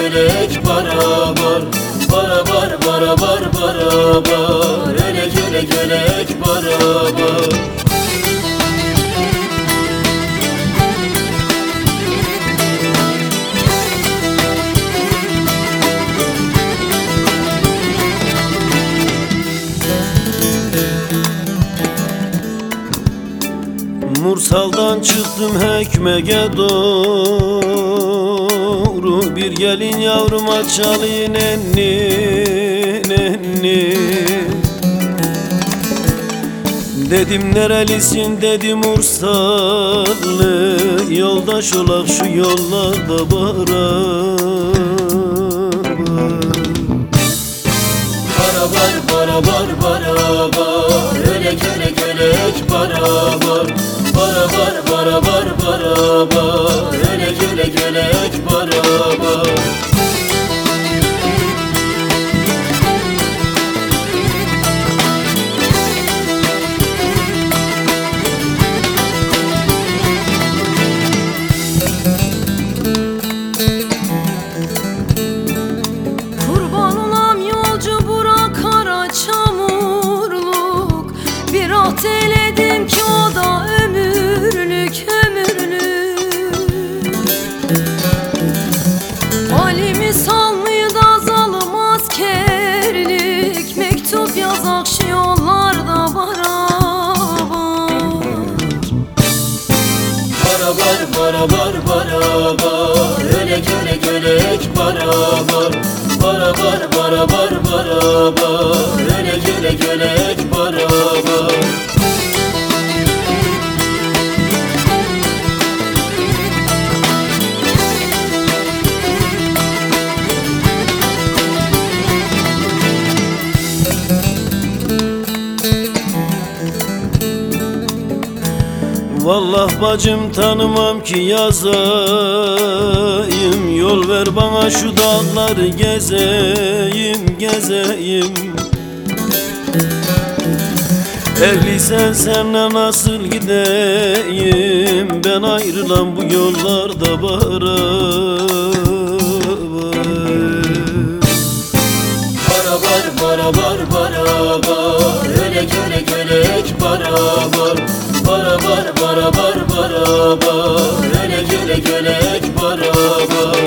gölek barabar, barabar barabar barabar, öyle göle gölek barabar. Mursal'dan çıktım Hekme'ye doğru, bir gelin yavruma çalın nenni nenni. Dedim nerelisin dedi Mursallı, yoldaş olak şu yollarda barabar. Barabar barabar barabar, öyle göle gölek barabar, barabar barabar barabar, öyle göle gölek barabar. Kurban olam yolcu bura kara çamurluk, bir ah eyledim ki o da ömürlük ömürlük. Halimi salmıyor da zalım askerlik, mektup yazak şu yollarda barabar. Barabar barabar barabar, öyle göle gölek barabar, barabar barabar barabar, öyle göle gölek barabar. Vallah bacım tanımam ki yazayım, yol ver bana şu dağları gezeyim gezeyim. Evliysen senle nasıl gideyim, ben ayrılan bu yollarda barabar. Barabar barabar barabar, öyle göle gölek barabar, barabar barabar barabar, öyle göle gölek barabar.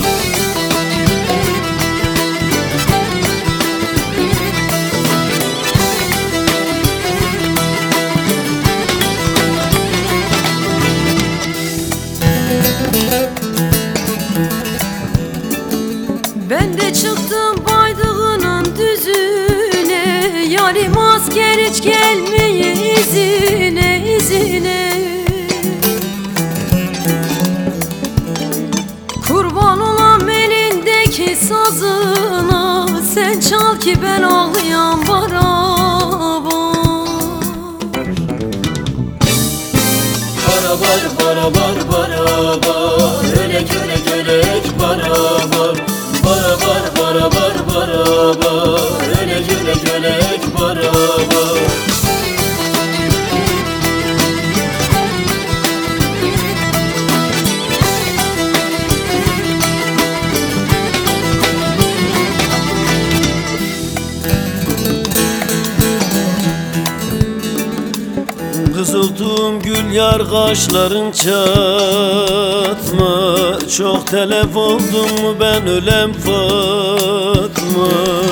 Ben de çıktım Baydığı'nın düzüne, yarim asker hiç gelmeye izine izine. Kurban olam elindeki sazına, sen çal ki ben ağlayan barabar. Barabar barabar barabar, öyle göle gölek barabar, barabar barabar barabar, öyle göle gölek barabar. Kızıltım gül yar kaşların çatma, çok telef oldum mu ben ölem Fatma.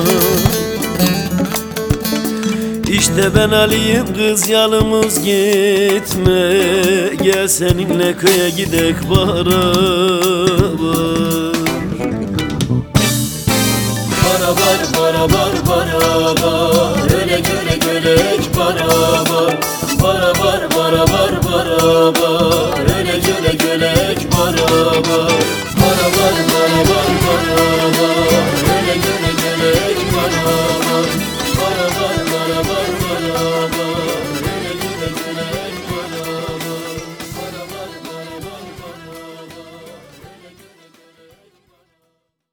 İşte ben Ali'yim kız yalımız gitme, gel seninle köye gidek barabar. Barabar barabar barabar, öyle göle gölek barabar, barabar barabar barabar, öyle göle gölek barabar.